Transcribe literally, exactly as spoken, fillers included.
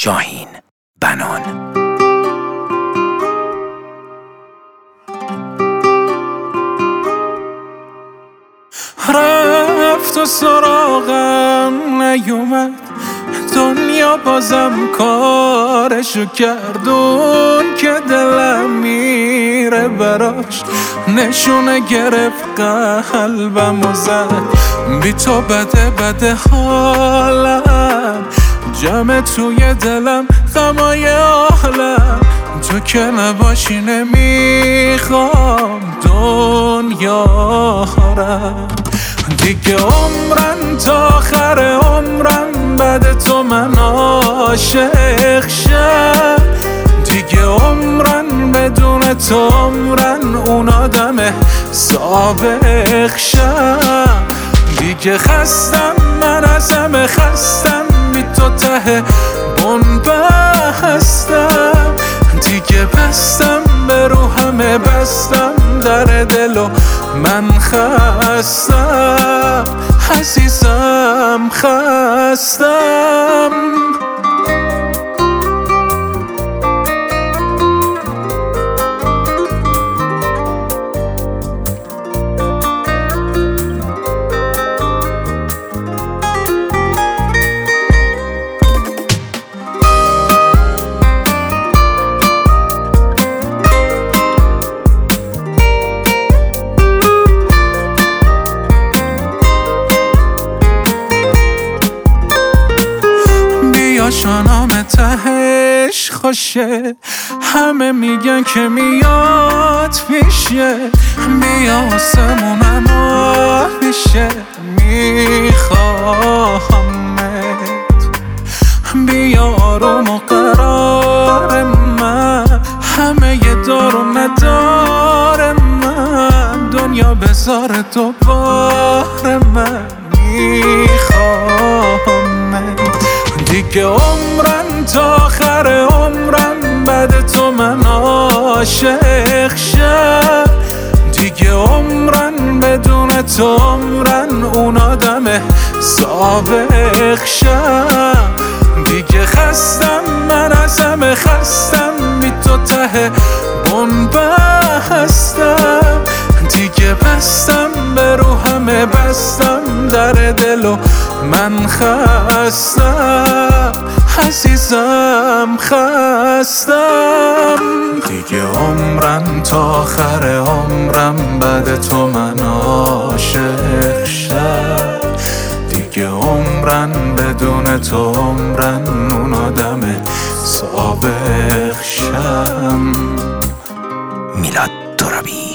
شاهین بنان. رفت و سراغم نیومد، دنیا بازم کارشو کردون که دلم میره براش، نشونه گرفت قلبم و زد، بی تو بده بده حالم، جمع توی دلم غمای عالم، تو که نباشی نمیخوام دنیا رم، دیگه عمرن تا آخر عمرم بعد تو من عاشق شم، دیگه عمرن بدون تو عمرن اون آدم سابق شم، دیگه خستم من از همه خستم، بی تو ته بن بستم، دیگه بستم به رو همه بستم در دلو من خستم، عزیزم خستم. شانام تهش خوشه، همه میگن که میاد میشه، بیا آسمونم آب میشه، میخواهمت، بیا آروم و قرار من، همه یه دار و ندار من، دنیا بذار دوباره من میخواهمت، دیگه عمرن تا آخر عمرم بعد تو من عاشق شم، دیگه عمرن بدون تو عمرن اون آدم سابق شم، دیگه خستم من از همه خستم، بی تو ته بن بستم، دیگه بستم به رو همه بستم در دلو من خستم، عزیزم خستم، دیگه عمرم تا آخر عمرم بعد تو من عاشق شم، دیگه عمرن بدون تو عمرن اون آدم سابق شم. میلاد ترابی.